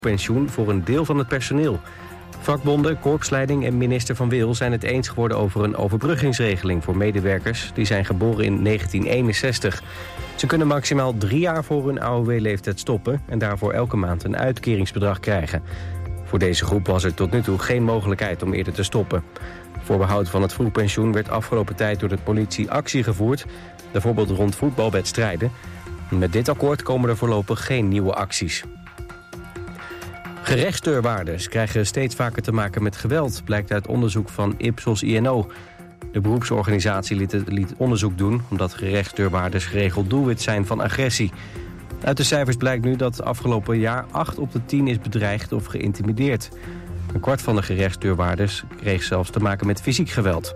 pensioen voor een deel van het personeel. Vakbonden, korpsleiding en minister Van Wil zijn het eens geworden over een overbruggingsregeling voor medewerkers die zijn geboren in 1961. Ze kunnen maximaal 3 jaar voor hun AOW-leeftijd stoppen en daarvoor elke maand een uitkeringsbedrag krijgen. Voor deze groep was er tot nu toe geen mogelijkheid om eerder te stoppen. Voor behoud van het vroegpensioen werd afgelopen tijd door de politie actie gevoerd, bijvoorbeeld rond voetbalwedstrijden. Met dit akkoord komen er voorlopig geen nieuwe acties. Gerechtsdeurwaarders krijgen steeds vaker te maken met geweld, blijkt uit onderzoek van Ipsos INO. De beroepsorganisatie liet onderzoek doen omdat gerechtsdeurwaarders geregeld doelwit zijn van agressie. Uit de cijfers blijkt nu dat afgelopen jaar 8 op de 10 is bedreigd of geïntimideerd. Een kwart van de gerechtsdeurwaarders kreeg zelfs te maken met fysiek geweld.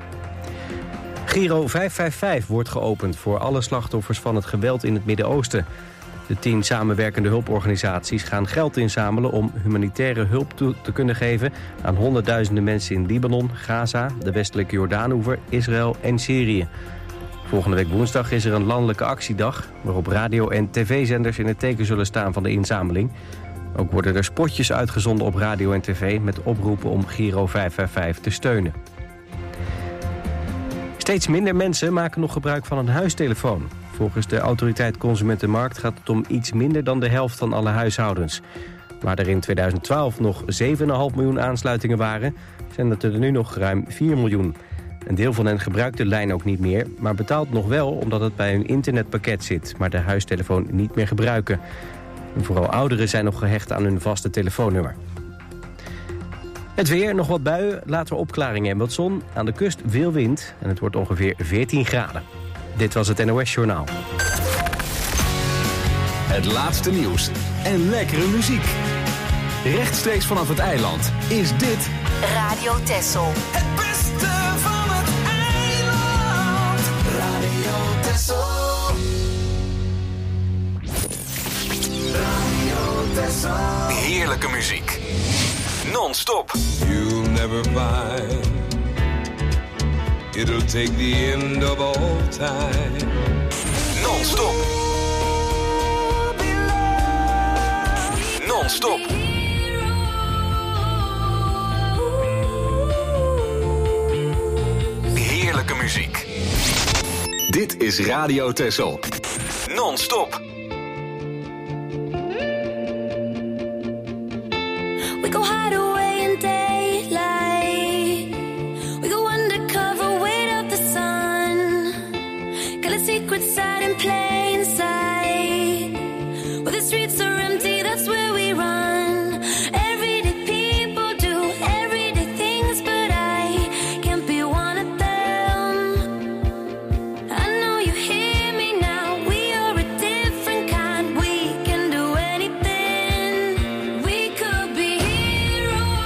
Giro 555 wordt geopend voor alle slachtoffers van het geweld in het Midden-Oosten. De 10 samenwerkende hulporganisaties gaan geld inzamelen om humanitaire hulp te kunnen geven aan honderdduizenden mensen in Libanon, Gaza, de westelijke Jordaanoever, Israël en Syrië. Volgende week woensdag is er een landelijke actiedag waarop radio- en tv-zenders in het teken zullen staan van de inzameling. Ook worden er spotjes uitgezonden op radio en tv met oproepen om Giro 555 te steunen. Steeds minder mensen maken nog gebruik van een huistelefoon. Volgens de autoriteit Consumentenmarkt gaat het om iets minder dan de helft van alle huishoudens. Waar er in 2012 nog 7,5 miljoen aansluitingen waren, zijn dat er nu nog ruim 4 miljoen. Een deel van hen gebruikt de lijn ook niet meer, maar betaalt nog wel omdat het bij hun internetpakket zit, maar de huistelefoon niet meer gebruiken. En vooral ouderen zijn nog gehecht aan hun vaste telefoonnummer. Het weer, nog wat buien, later opklaringen en wat zon. Aan de kust veel wind en het wordt ongeveer 14 graden. Dit was het NOS Journaal. Het laatste nieuws en lekkere muziek. Rechtstreeks vanaf het eiland is dit Radio Texel. Het beste van het eiland. Radio Texel. Radio Texel. heerlijke muziek. Non-stop. You'll never find it'll take the end of all time. Non-stop. Non-stop. Heerlijke muziek. Dit is Radio Texel. Non-stop. We go hide away in daylight. We go undercover, wait out the sun. Got a secret side in plain sight. Where the streets are empty, that's where we run. Everyday people do everyday things, but I can't be one of them. I know you hear me now. We are a different kind. We can do anything. We could be heroes.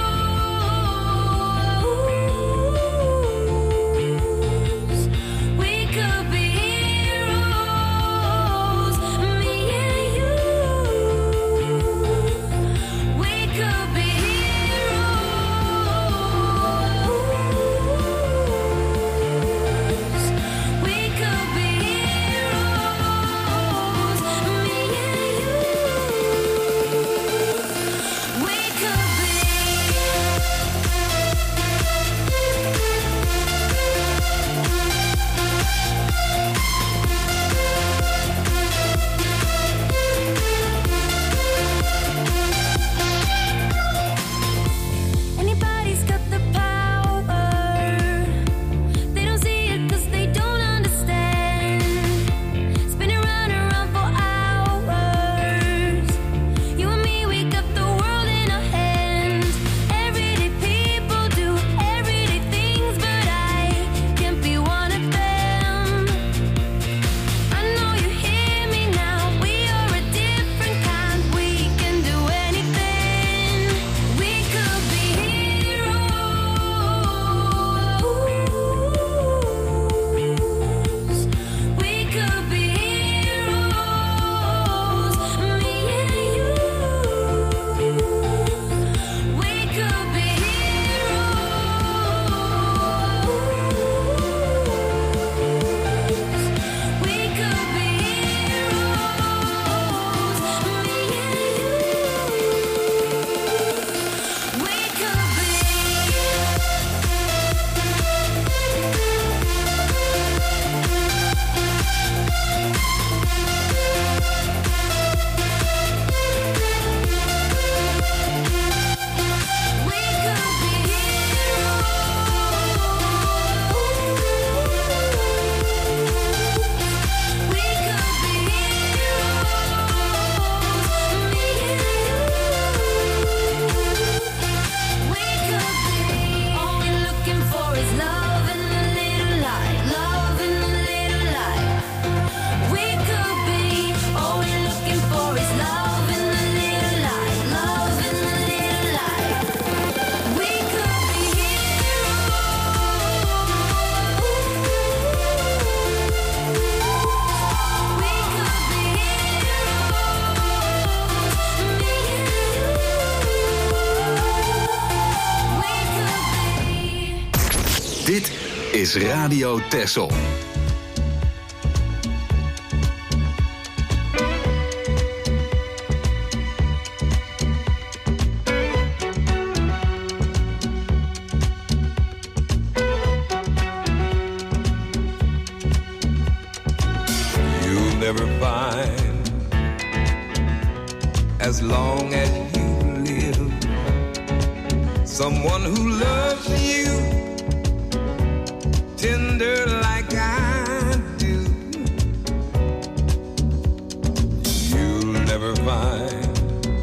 is Radio Texel. You'll never find, as long as you live, someone who loves you tender like I do. You'll never find,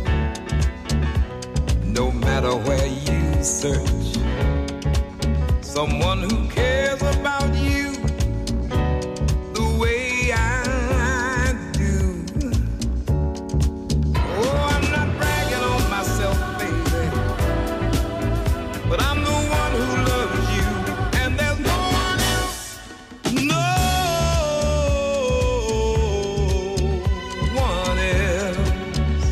no matter where you search, someone who cares about you the way I do. Oh, I'm not bragging on myself, baby, but I'm the one who loves you, and there's no one else, no one else.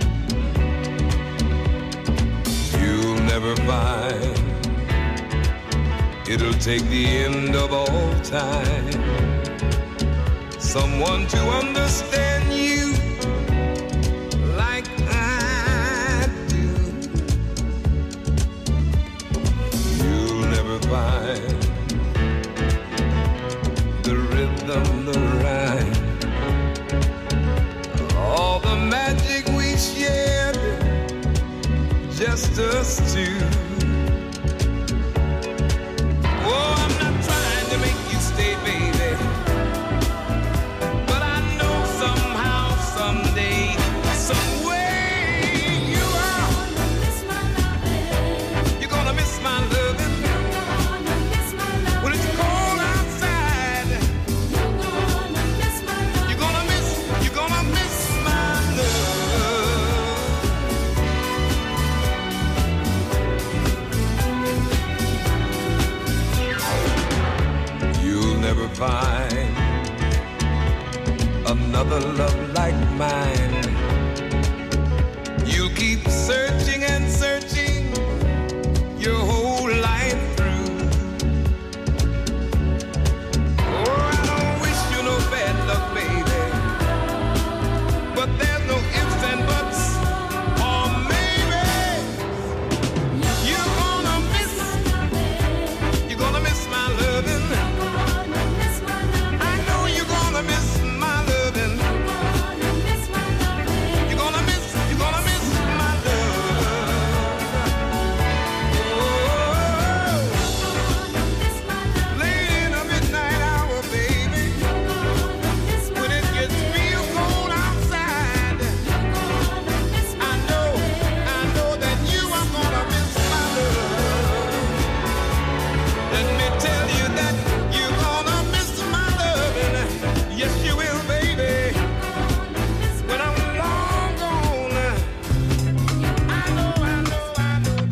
You'll never find, it'll take the end of all time, someone to understand you like I do. You'll never find the rhythm, the rhyme, all the magic we shared, just us two. Oh, I'm not trying to make you stay, baby, but I know somehow, someday, some way you are. You're gonna miss my loving when it's cold outside. You're gonna miss my love. You'll never find another love like mine. You'll keep searching and searching your whole life through. Oh, I don't wish you no bad luck, baby, but there's no ifs and buts, or maybe you're gonna miss my loving. I know you're gonna miss my loving. You're gonna miss my love. Oh, late in the midnight hour, baby, when it gets real cold outside, I know that you are gonna miss my love. Let me tell you that you're gonna miss my loving. Yes, you will, baby. When I'm long gone, I know that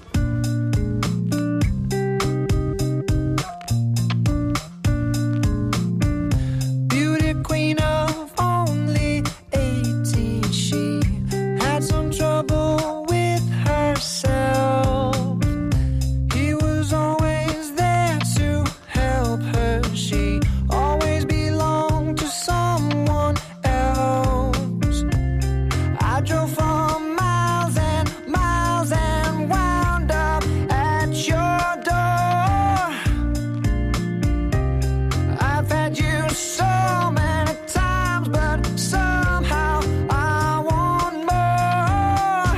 Beauty queen of only 18, she had some trouble with herself. He was always there to help her. She always belonged to someone else. I drove for miles and miles and wound up at your door. I've had you so many times, but somehow I want more.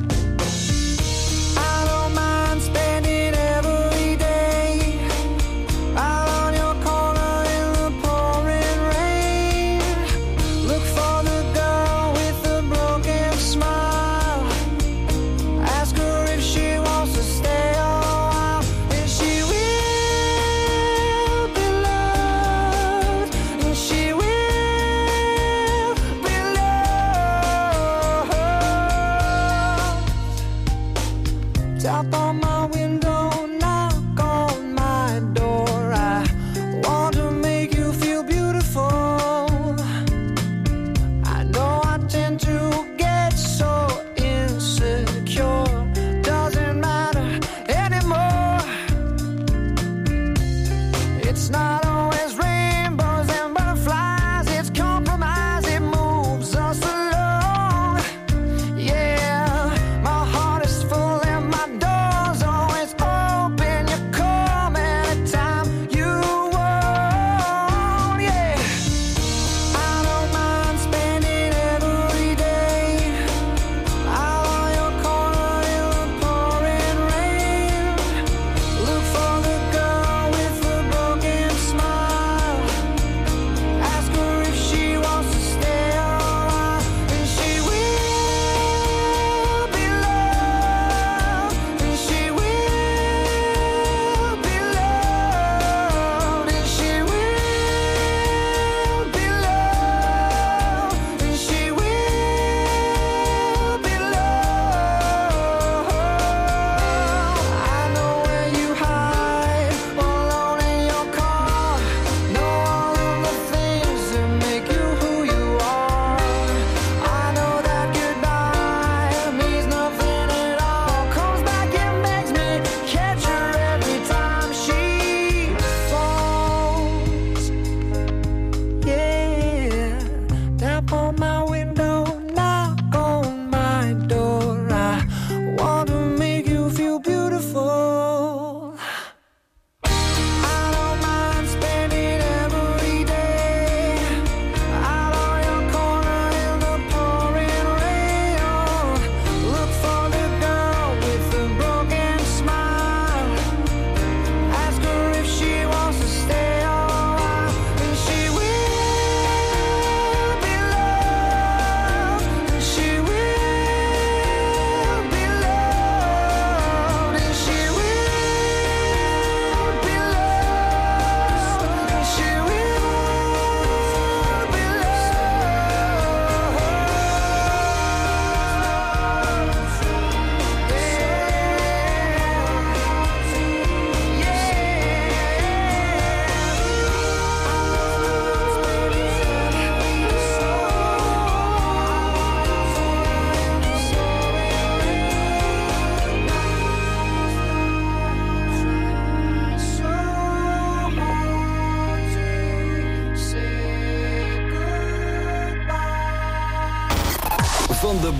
I don't mind spending every day out on your corner in the pouring rain. Look for the girl with the broken smile. Ask her if she wants to stay a while, and she will be loved, and she will be loved. Tap on my window, knock on my door. I want to make you feel beautiful. I know I tend to get so insecure. Doesn't matter anymore.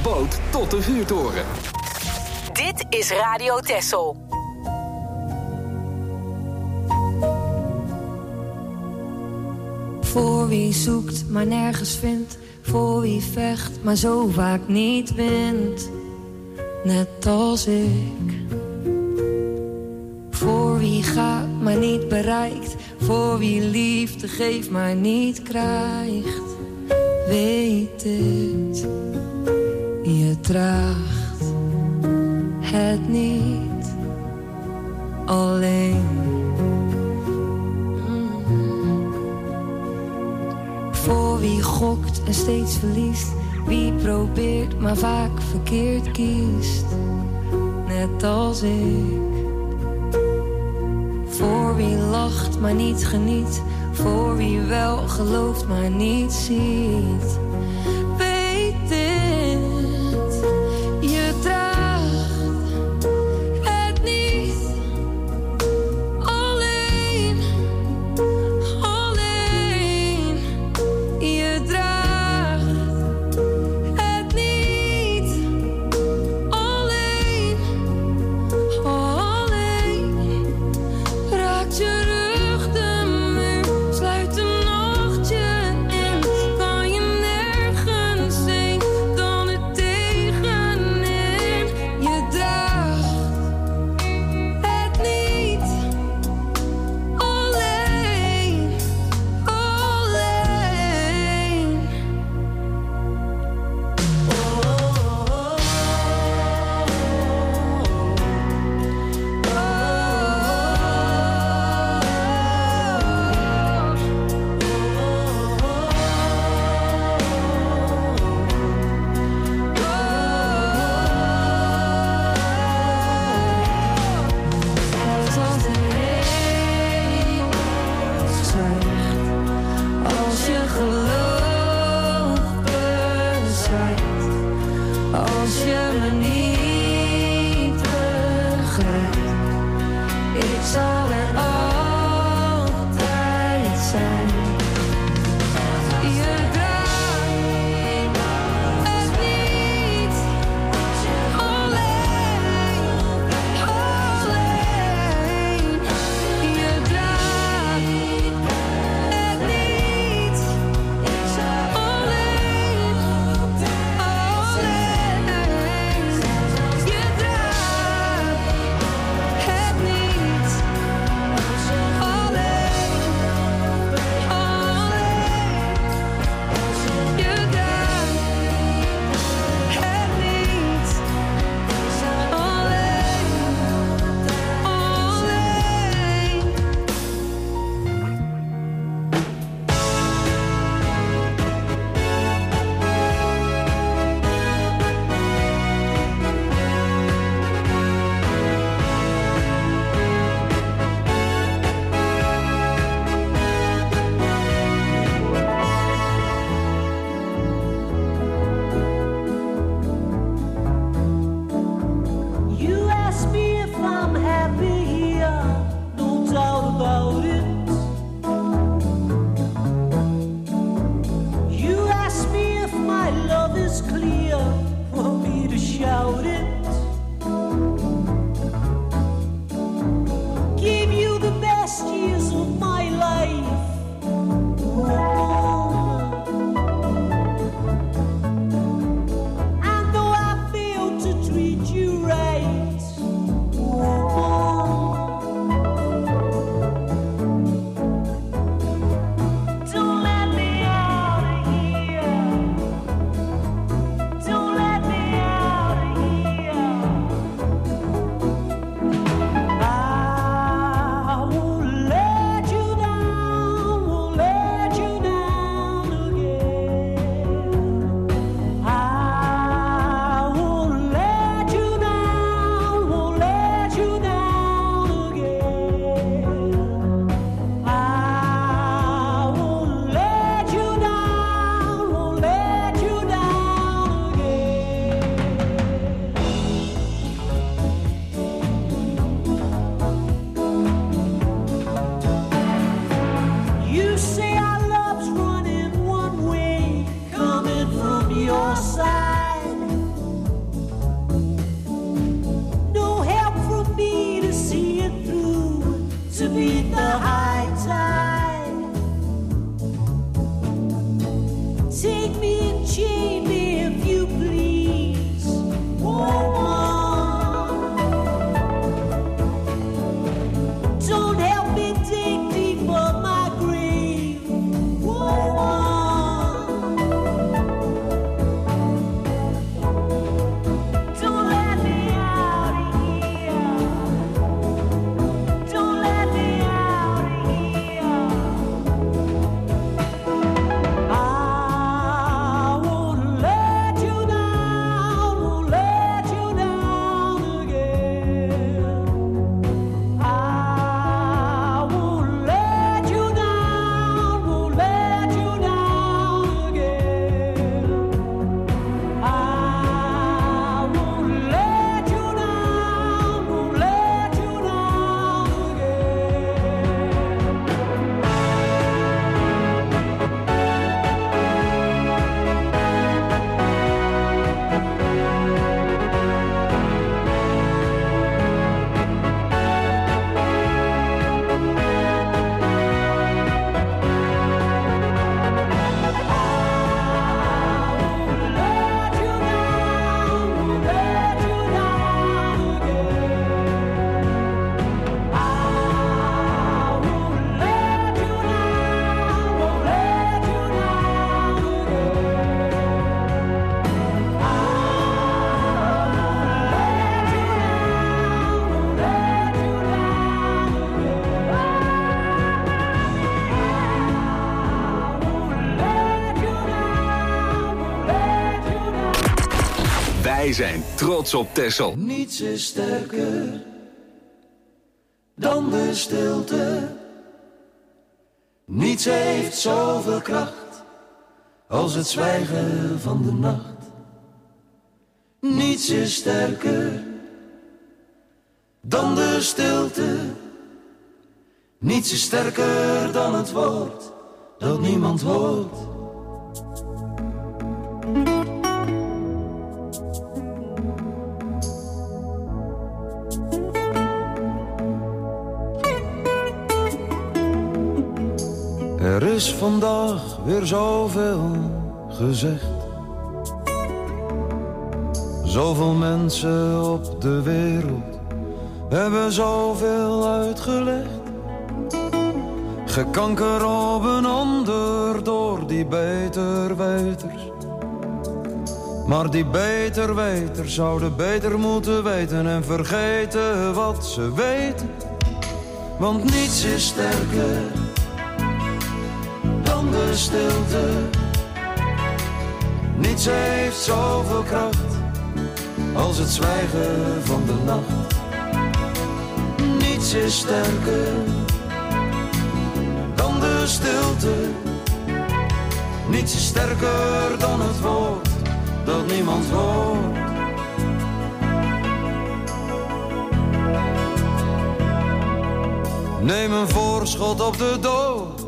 boot tot de vuurtoren. Dit is Radio Texel. Voor wie zoekt, maar nergens vindt. Voor wie vecht, maar zo vaak niet wint. Net als ik. Voor wie gaat, maar niet bereikt. Voor wie liefde geeft, maar niet krijgt. Weet het, je draagt het niet alleen. Voor wie gokt en steeds verliest. Wie probeert, maar vaak verkeerd kiest. Net als ik. Voor wie lacht, maar niet geniet. Voor wie wel gelooft, maar niet ziet. Weet dit, je draagt het niet alleen. Alleen, je draagt het niet alleen. Alleen, raakt je rug de muur, sluit een nachtje in, kan je zijn trots op Texel. Niets is sterker dan de stilte. Niets heeft zoveel kracht als het zwijgen van de nacht. Niets is sterker dan de stilte. Niets is sterker dan het woord dat niemand hoort. Er is vandaag weer zoveel gezegd. Zoveel mensen op de wereld hebben zoveel uitgelegd. Gekanker op een ander door die beterweters. Maar die beterweters zouden beter moeten weten en vergeten wat ze weten. Want niets is sterker dan de stilte. Niets heeft zoveel kracht als het zwijgen van de nacht. Niets is sterker dan de stilte. Niets is sterker dan het woord dat niemand hoort. Neem een voorschot op de dood.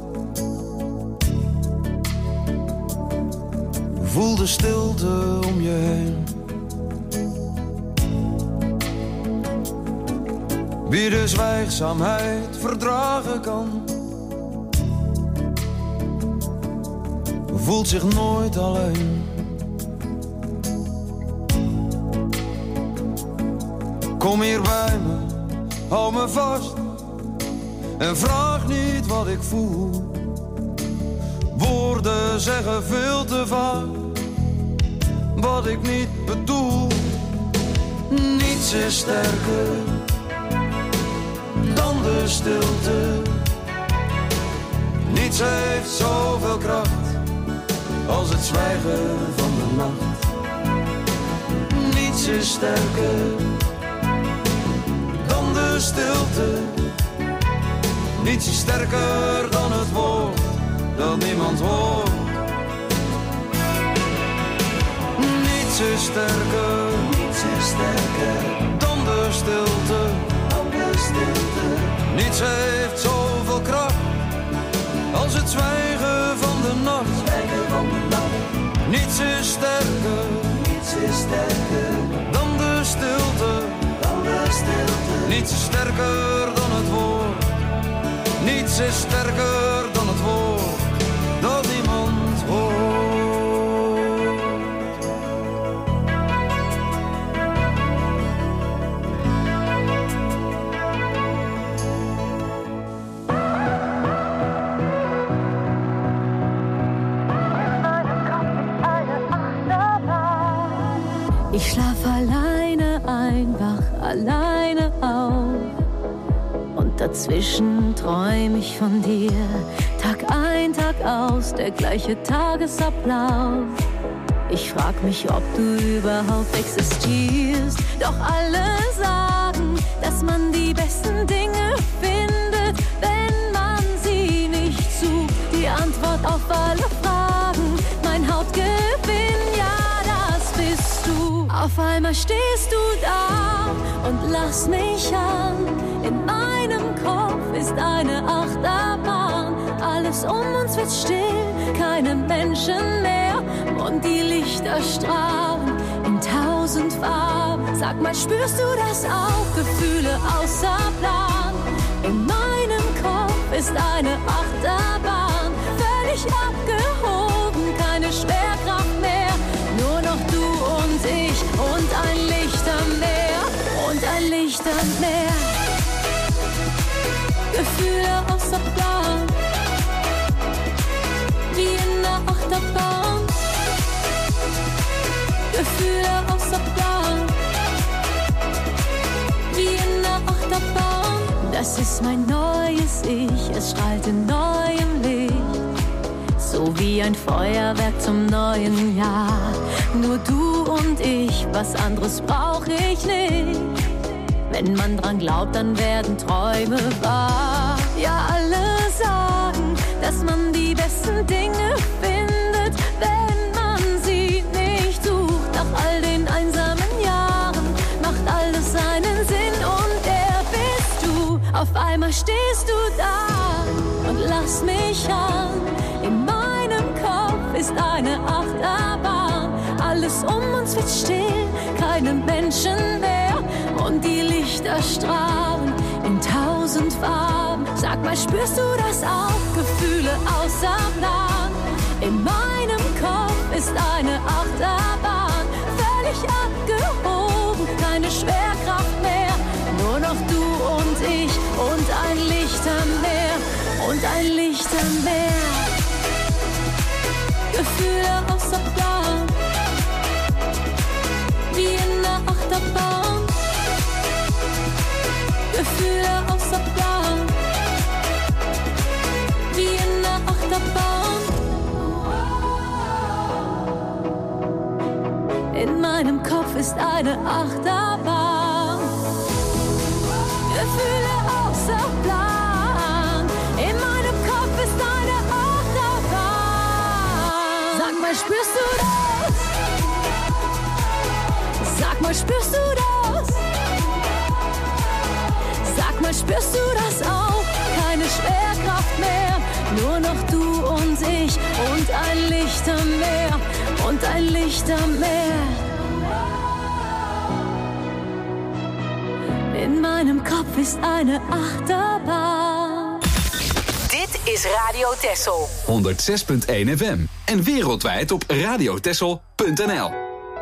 Voel de stilte om je heen. Wie de zwijgzaamheid verdragen kan, voelt zich nooit alleen. Kom hier bij me, hou me vast en vraag niet wat ik voel. Woorden zeggen veel te vaak wat ik niet bedoel. Niets is sterker dan de stilte. Niets heeft zoveel kracht als het zwijgen van de nacht. Niets is sterker dan de stilte. Niets is sterker dan het woord dat niemand hoort. Niets is sterker dan de stilte. Niets heeft zoveel kracht als het zwijgen van de nacht. Niets is sterker dan de stilte. Niets is sterker dan het woord. Niets is sterker dan het woord dat niemand hoort. Ich schlaf alleine ein, wach alleine auf. Und dazwischen träum ich von dir. Tag ein, Tag aus, der gleiche Tagesablauf. Ich frag mich, ob du überhaupt existierst. Doch alle sagen, dass man die besten Dinge findet, wenn man sie nicht sucht. Die Antwort auf alle Fragen, mein Hauptgewinn, ja, das bist du. Auf einmal stehst du da und lachst mich an. In meinem Kopf ist eine Achterbahn. Alles um uns wird still, keine Menschen mehr. Und die Lichter strahlen in 1000 Farben. Sag mal, spürst du das auch? Gefühle außer Plan. In meinem Kopf ist eine Achterbahn. Völlig abgehoben, keine Schwerkraft mehr. Nur noch du und ich und ein Licht am Meer. Und ein Licht am Meer. Gefühle außer Plan. Wie in der Achterbahn. Gefühle außer Plan. Wie in der Achterbahn. Das ist mein neues Ich, es strahlt in neuem Licht. so wie ein Feuerwerk zum neuen Jahr. Nur du und ich, was anderes brauch ich nicht. Wenn man dran glaubt, dann werden Träume wahr. Ja, alle sagen, dass man die besten Dinge findet, wenn man sie nicht sucht. Nach all den einsamen Jahren macht alles seinen Sinn und der bist du. Auf einmal stehst du da und lachst mich an. In meinem Kopf ist eine Achterbahn. Alles um uns wird still, keine Menschen mehr. Und die Lichter strahlen in 1000 Farben. Sag mal, spürst du das auch? Gefühle außer Plan. In meinem Kopf ist eine Achterbahn. Völlig abgehoben, keine Schwerkraft mehr. Nur noch du und ich und ein Licht am Meer. Und ein Licht am Meer. Gefühle außer Plan. Wie in der Achterbahn. Gefühle außer Plan. Wie in der Achterbahn. In meinem Kopf ist eine Achterbahn. Gefühle außer Plan. In meinem Kopf ist eine Achterbahn. Sag mal, spürst du das? Sag mal, spürst du das? Sag mal, spürst du das auch? Keine Schwerkraft mehr, nur noch du und ich und ein Licht am Meer und ein Licht am Meer. In meinem Kopf ist eine Achterbahn. Dit is Radio Texel. 106.1 FM en wereldwijd op radiotexel.nl.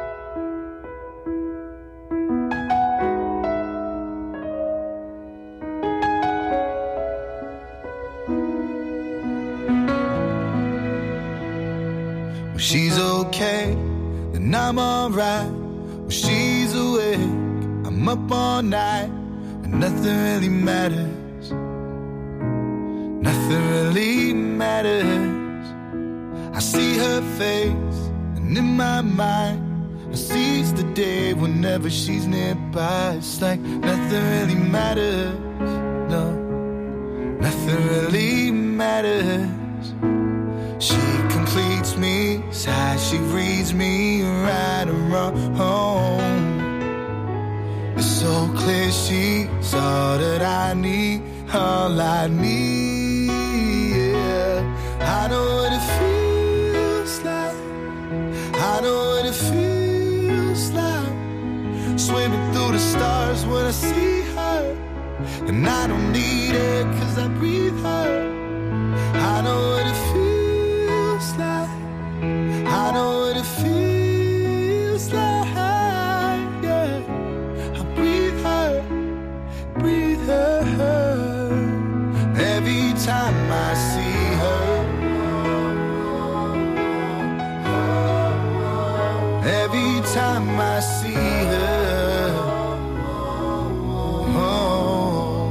When she's okay, then I'm alright. When she's awake, I'm up all night. And nothing really matters. Nothing really matters. I see her face, and in my mind I seize the day whenever she's nearby. It's like nothing really matters. No, nothing really matters. She completes me, sighs, she reads me right and wrong. It's so clear she's all that I need, all I need, yeah. I know what it feels like, I know what it feels like. Swimming through the stars when I see her. And I don't need it 'cause I breathe her. I know what it feels like, I know what it feels like, yeah. I breathe her, breathe her. Every time I see her, every time I see her, oh.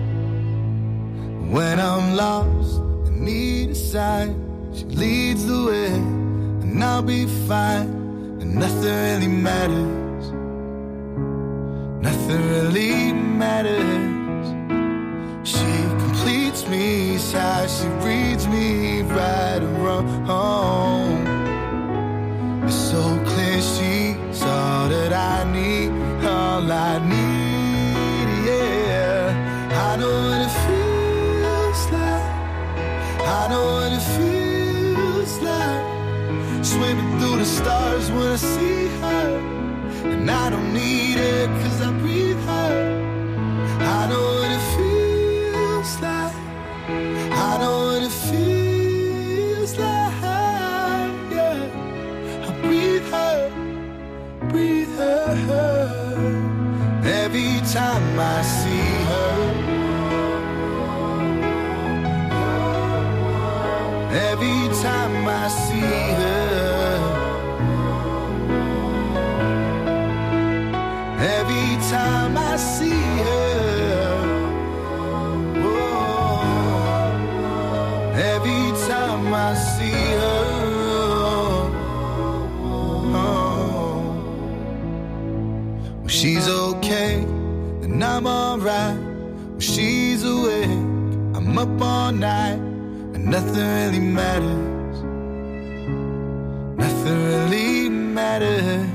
When I'm lost and need a sign, she leads the way, and I'll be fine, and nothing really matters. Nothing really matters. She completes me, how she reads me right and wrong. It's so clear she's all that I need, all I need, yeah. I know what it feels like, I know what it feels like. Swimming through the stars when I see her. And I don't need it 'cause I breathe her. I know what it feels like, I know what it feels like, yeah. I breathe her, breathe her. Every time I see her, every time I see her, every time I see her, oh, every time I see she's okay, then I'm alright. When she's awake, I'm up all night, and nothing really matters. Nothing really matters.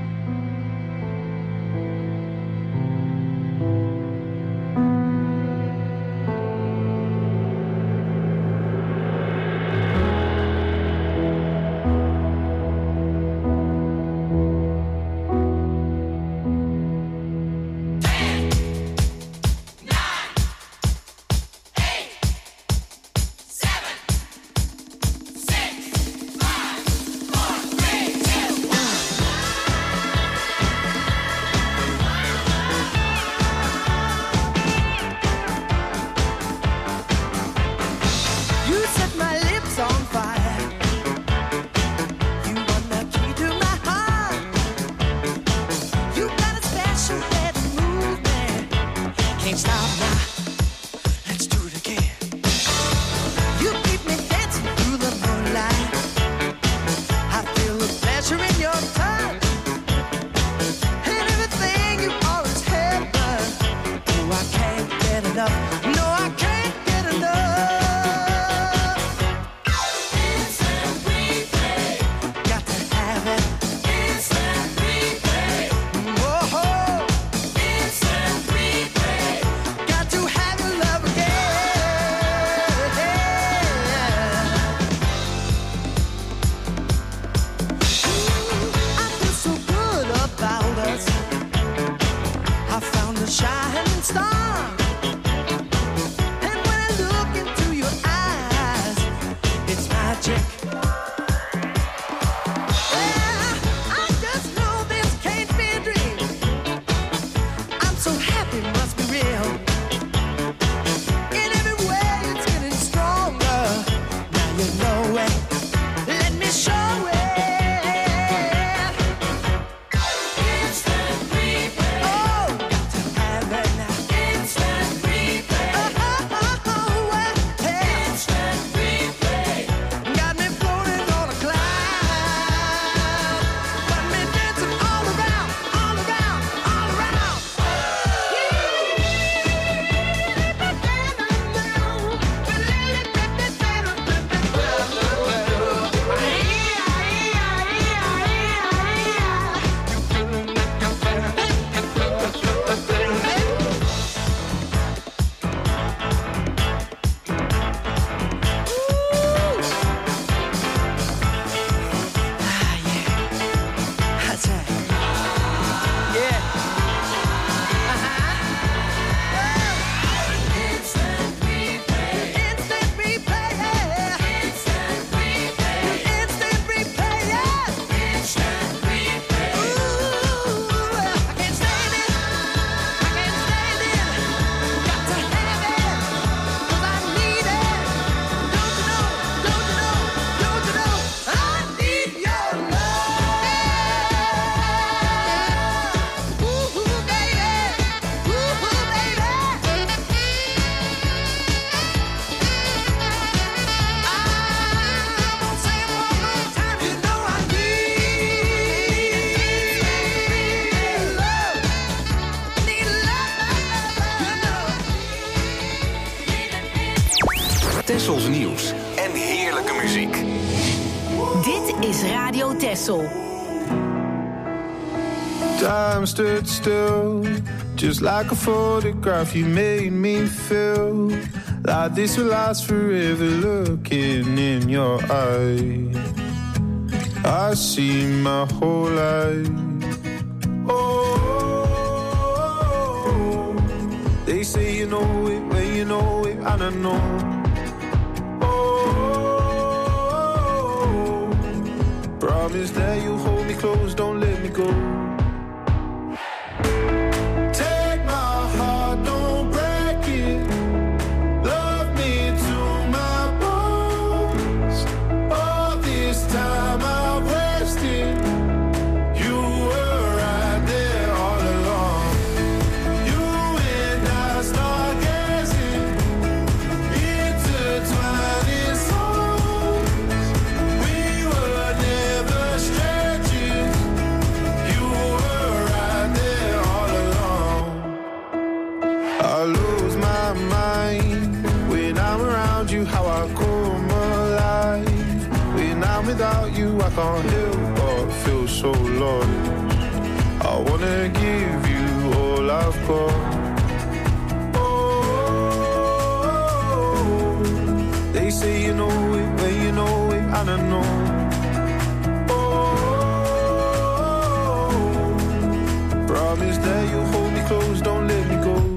Tessels nieuws en heerlijke muziek. Dit is Radio Tessel. Time stood still, just like a photograph. You made me feel like this will last forever. Looking in your eyes, I see my whole life. Oh, they say you know it when you know it, I don't know. Promise that you hold me close, don't let me go. Take my heart, don't break it. Love me to my bones. All this time I've wasted. You were right there all along. You and I start gazing, intertwining songs. We were never strangers. You I lose my mind when I'm around you, how I come alive. When I'm without you, I can't help but feel so lost. I wanna give you all I've got. Oh, they say you know it, when you know it, and I know. Oh, promise that you'll hold me close, don't let me go.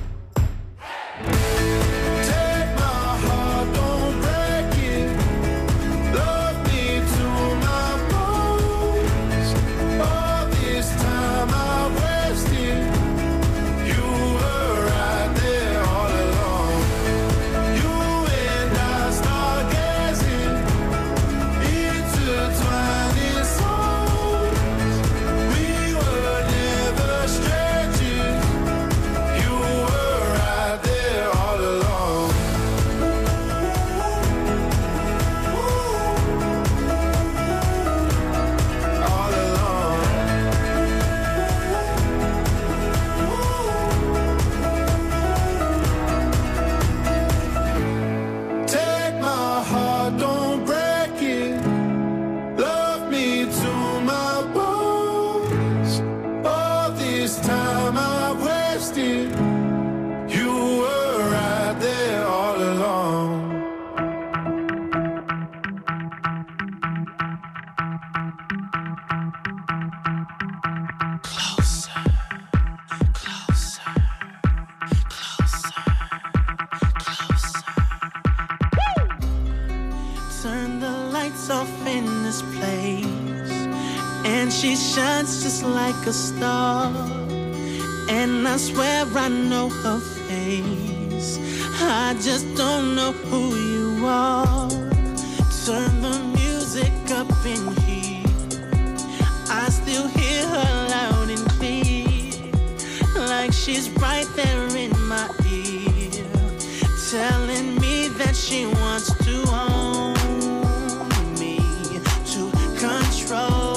Just like a star, and I swear I know her face. I just don't know who you are. Turn the music up in here. I still hear her loud and clear, like she's right there in my ear, telling me that she wants to own me, to control.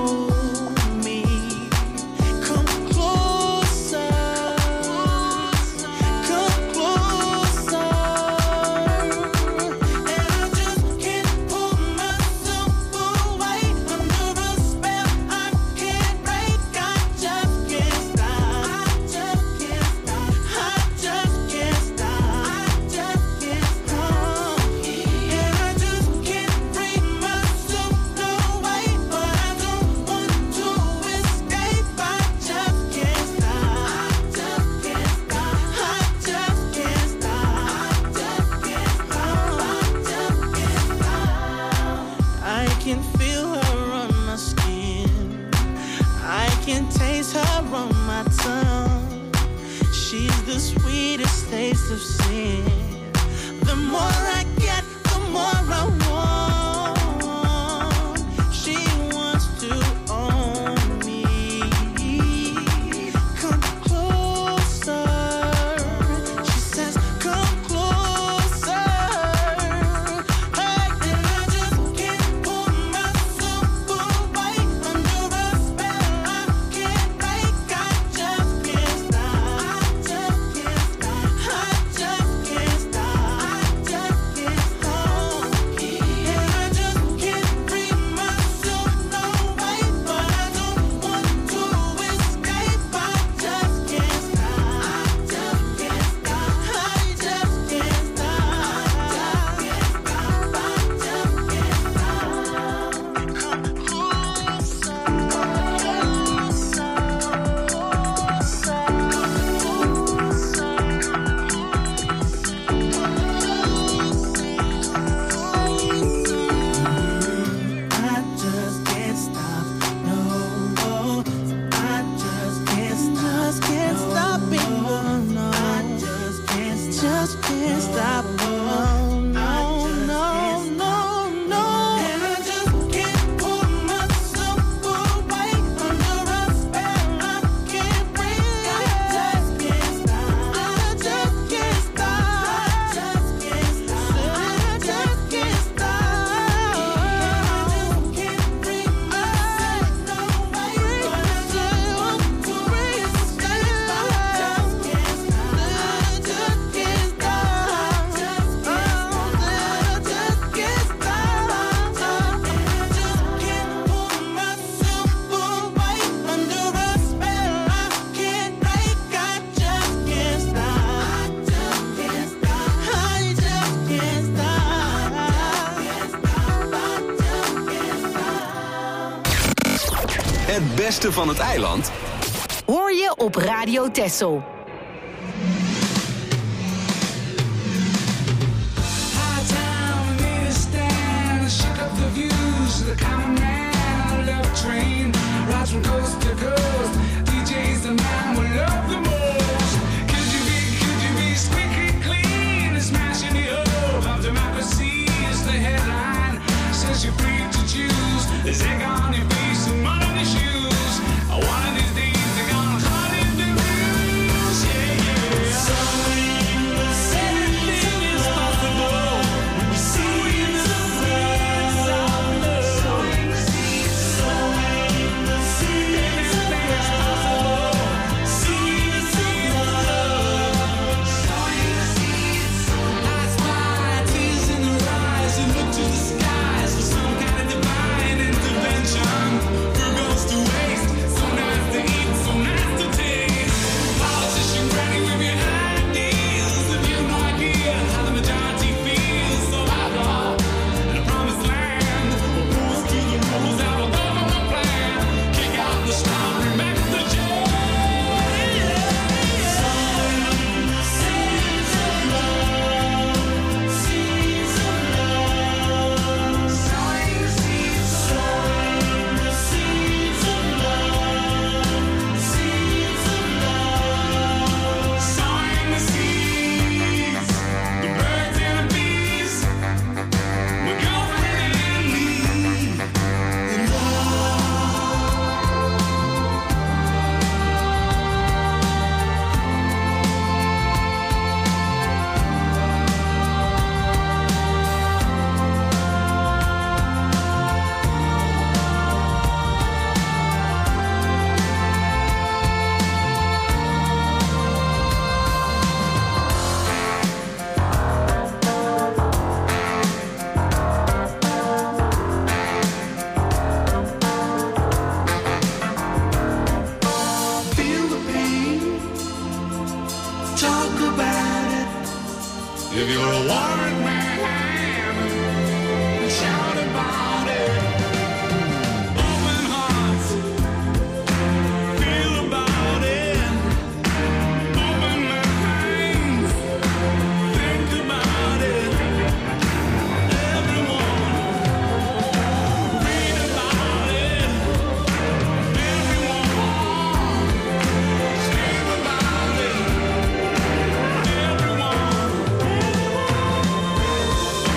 Of sin. The more I get, the more I want. She wants to own me. Come closer. She says, come closer. Hey, and I just can't pull myself away under a spell I can't break. I just can't stop. I just can't stop. beste van het eiland Hoor je op Radio Texel. From coast to coast, DJ's the man we love the most. Could you be squeaky clean and smashing the hope of democracy is the headline. Says you're free to choose. There's egg on your face and mud on your shoes. One of these days they're gonna cut in the news. Yeah, yeah. So anything is possible. We see the seeds of love. Sowing the seeds. If you're a warrant man, shout about it. Open hearts, feel about it. Open minds, think about it. Everyone, read about it. Everyone, scream about it. Everyone.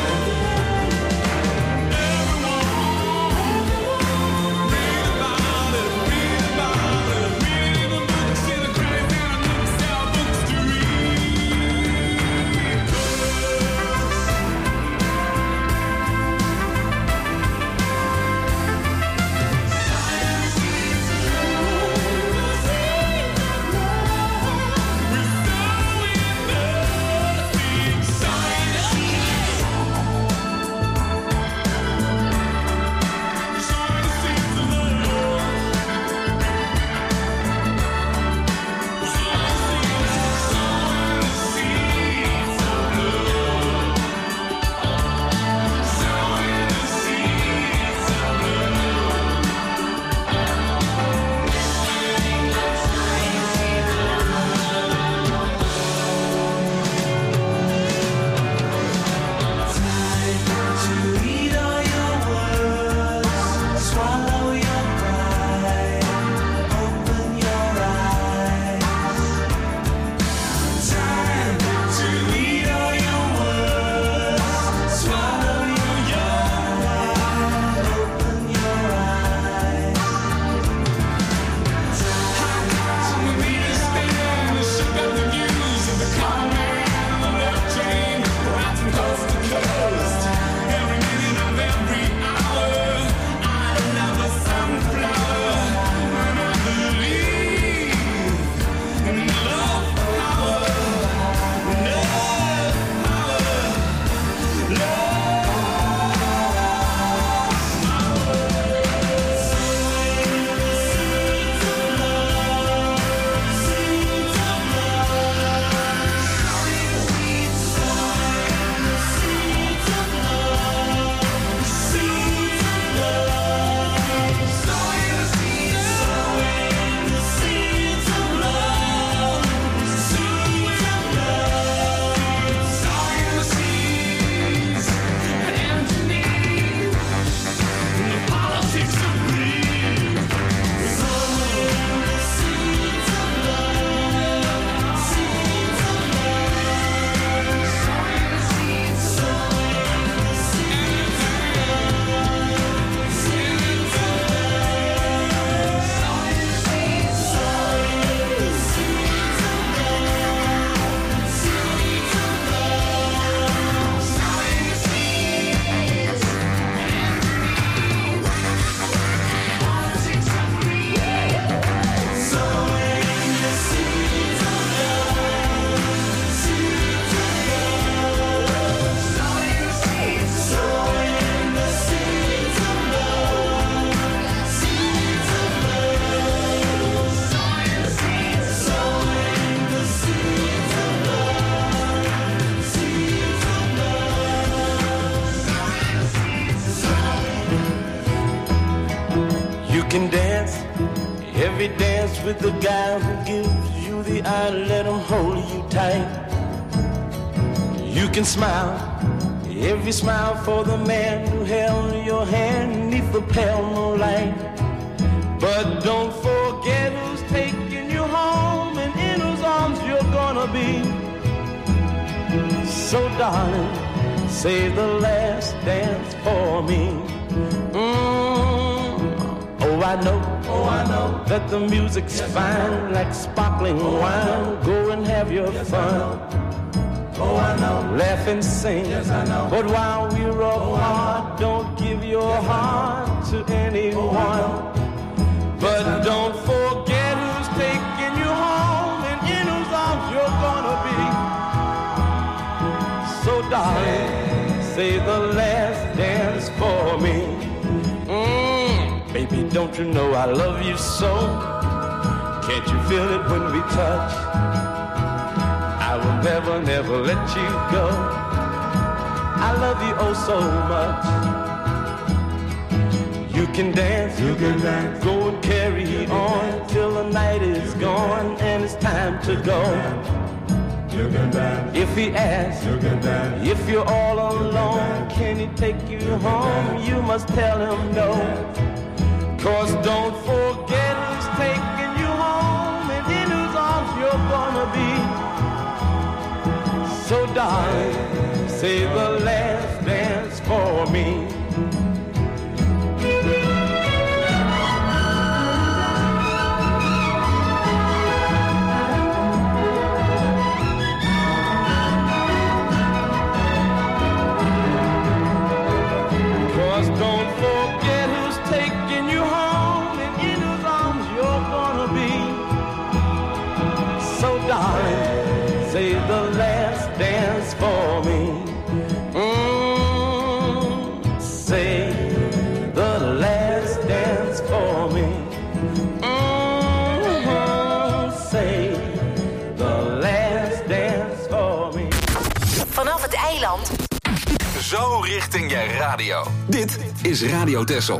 with the guy who gives you the eye, let him hold you tight. You can smile, every smile for the man who held your hand neath the pale moonlight. But don't forget who's taking you home and in whose arms you're gonna be. So darling, save the last dance for me. Oh, I know that the music's fine, like sparkling wine. Go and have your fun. Oh, I know. Laugh and sing. Yes, I know. But while we're apart, don't give your heart to anyone. But don't forget who's taking you home and in whose arms you're gonna be. So darling, say the last dance for me. Baby, don't you know I love you so? Can't you feel it when we touch? I will never, never let you go. I love you oh so much. You can dance, go and carry on till the night is gone and it's time to go. You can dance. If he asks, you can dance. If you're all alone, can he take you home? You must tell him no. 'Cause don't forget who's taking you home and in whose arms you're gonna be. So darling, say the last dance for me. Say the last dance for me. Say the last dance for me. Say the last dance for me. Vanaf het eiland. Zo richting je radio. Dit is Radio Texel.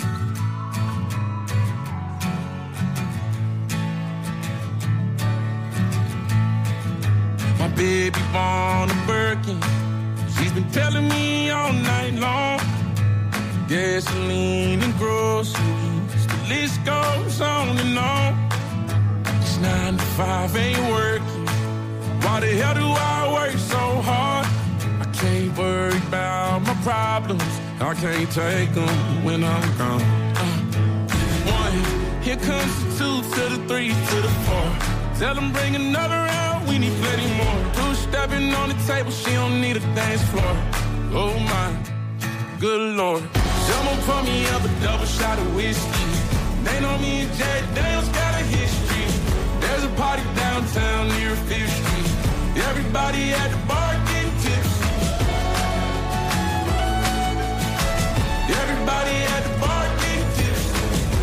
Baby born a Birkin. She's been telling me all night long. Gasoline and groceries, the list goes on and on. It's 9 to 5, ain't working. Why the hell do I work so hard? I can't worry about my problems. I can't take them when I'm gone. 1, here comes the 2 to the 3 to the 4. Tell them bring another round, we need plenty more. 2 stepping on the table, she don't need a dance floor. Oh my, good Lord. Someone pour me up a double shot of whiskey. They know me and Jack Daniels got a history. There's a party downtown near 5th Street. Everybody at the bar getting tipsy. Everybody at the bar getting tipsy.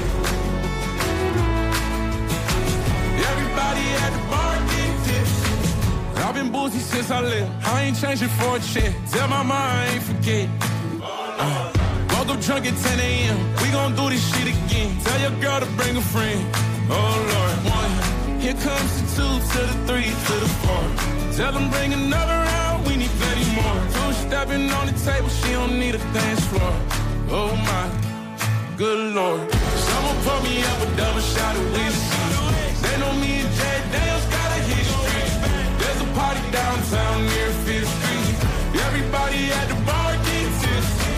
Everybody at the bar getting tipsy. I've been boozy since I left. I ain't changing for a check. Tell my mom I ain't forget. Woke up drunk at 10 a.m. We gon' do this shit again. Tell your girl to bring a friend. Oh Lord. 1, here comes the 2 to the 3 to the 4. Tell them bring another round, we need plenty more. 2 stepping on the table, she don't need a dance floor. Oh my, good Lord. Someone pour me up a double shot of whiskey. They know me and Jack Daniels got a history. There's a party downtown near 5th Street. Everybody at the bar getting tipsy.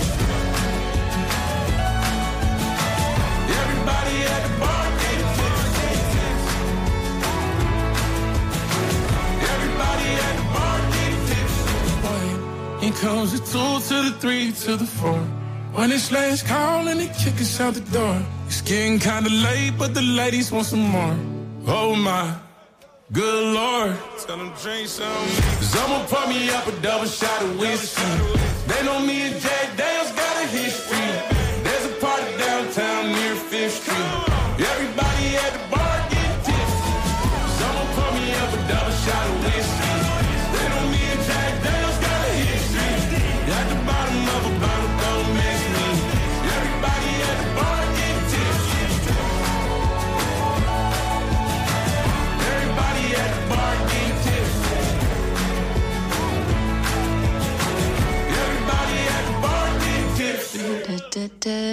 Everybody at the bar getting tipsy. Everybody at the bar getting tipsy. Here comes the 2 to the 3 to the 4. When it's last call and they kick us out the door. It's getting kinda late, but the ladies want some more. Oh my, good Lord. Tell them drink some. Someone pour me up a double shot of whiskey. They know me and Jack Daniels got a history. There's a party downtown near 5th Street. Everybody at the bar getting tipsy. Someone pour me up a double shot of whiskey. They know me and Jack Daniels got a history. At the bottom of a bottle, don't miss me. Everybody at the bar getting tipsy.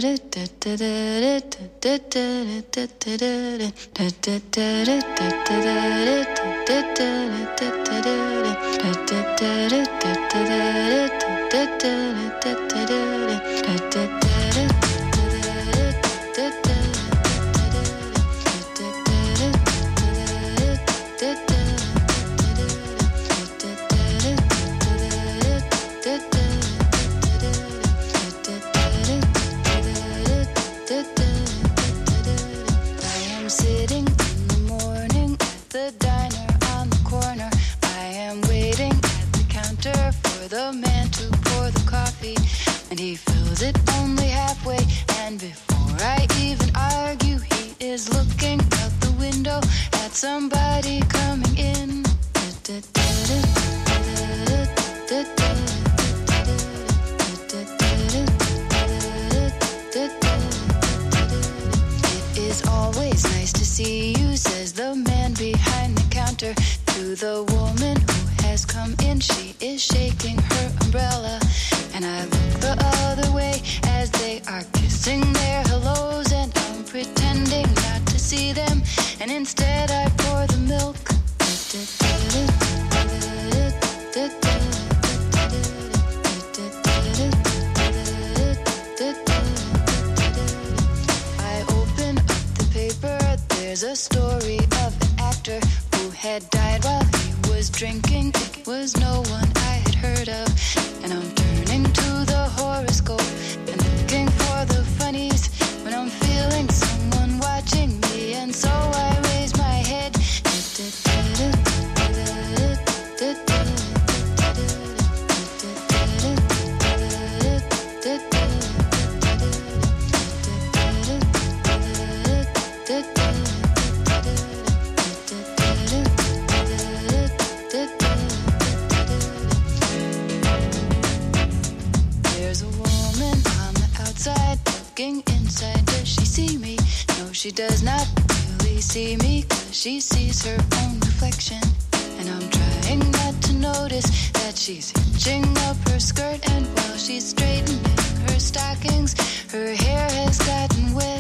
She does not really see me, 'cause she sees her own reflection. And I'm trying not to notice that she's hitching up her skirt. And while she's straightening her stockings, her hair has gotten wet.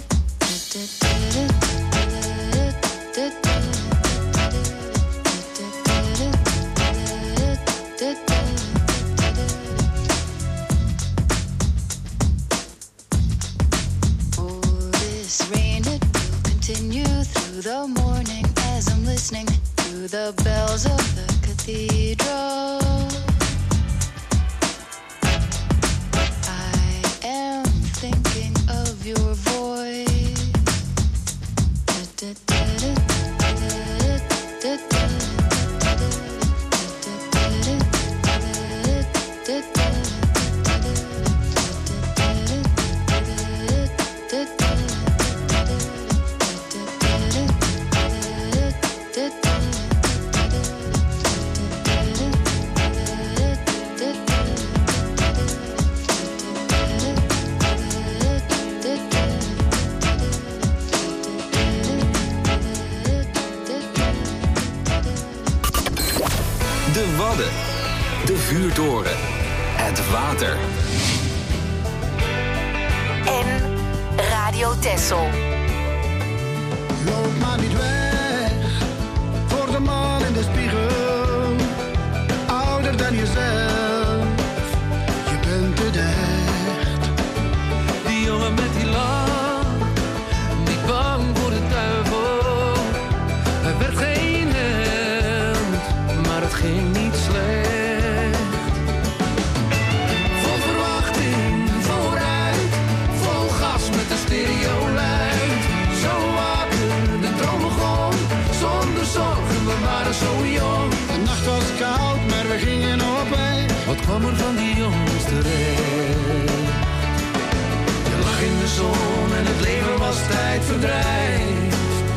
The morning as I'm listening to the bells of the cathedral. I am thinking of your voice. De Wadden, de vuurtoren, het water. En Radio Texel. Loop maar niet weg voor de man in de spiegel. Ouder dan jezelf, je bent het echt. Die jongen met die lach, niet bang voor de duivel. Hij werd geen held, maar het ging niet slecht. Vol verwachting, vooruit, vol gas met de stereo luid. Zo wakker, de droom begon, zonder zorgen, we waren zo jong. De nacht was koud, maar we gingen op weg. Wat kwam er van die jongens terecht? Je lag in de zon en het leven was tijdverdrijf.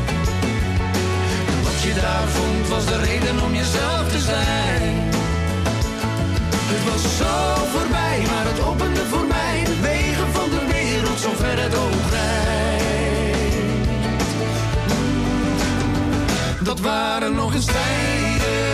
En wat je daar vond was de reden om jezelf te zijn. Het was zo voorbij, maar het opende voor mij de wegen van de wereld, zo ver het oog reikt. Dat waren nog eens tijden.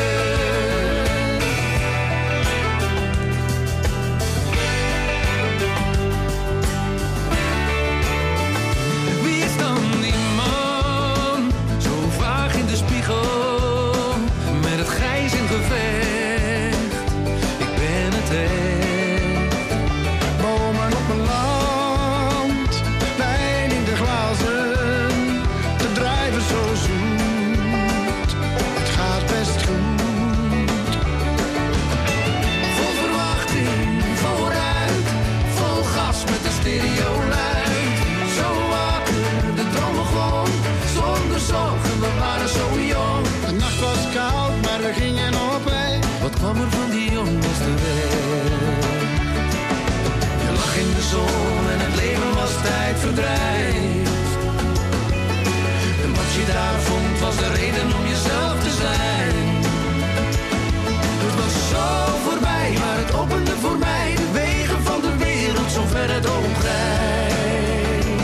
koud, maar we gingen op weg. Wat kwam er van die jongens terecht? Je lag in de zon en het leven was tijdverdrijf. En wat je daar vond was de reden om jezelf te zijn. Het was zo voorbij, maar het opende voor mij de wegen van de wereld zo ver het oog reikt.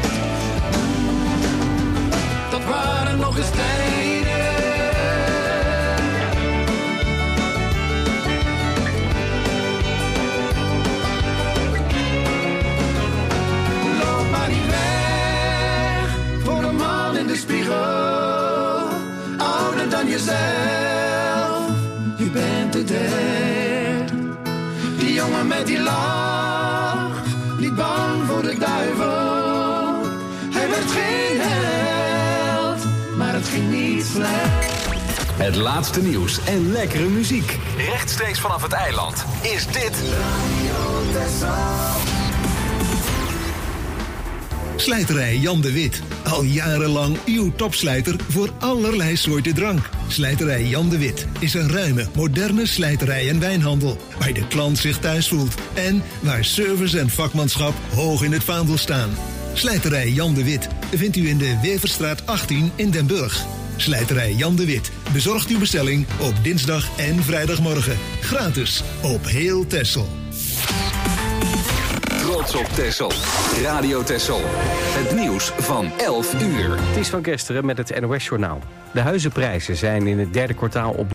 Dat waren nog eens tijden. Loop maar niet weg voor een man in de spiegel, ouder dan jezelf. Je bent het echt. Die jongen met die lach, niet bang voor de duivel. Hij werd geen held, maar het ging niet slecht. Het laatste nieuws en lekkere muziek. Rechtstreeks vanaf het eiland is dit Slijterij Jan de Wit. Al jarenlang uw topslijter voor allerlei soorten drank. Slijterij Jan de Wit is een ruime, moderne slijterij en wijnhandel. Waar de klant zich thuis voelt. En waar service en vakmanschap hoog in het vaandel staan. Slijterij Jan de Wit vindt u in de Weverstraat 18 in Den Burg. Slijterij Jan de Wit bezorgt uw bestelling op dinsdag en vrijdagmorgen. Gratis op heel Texel. Trots op Texel. Radio Texel. Het nieuws van 11 uur. Het is van gisteren met het NOS-journaal. De huizenprijzen zijn in het derde kwartaal op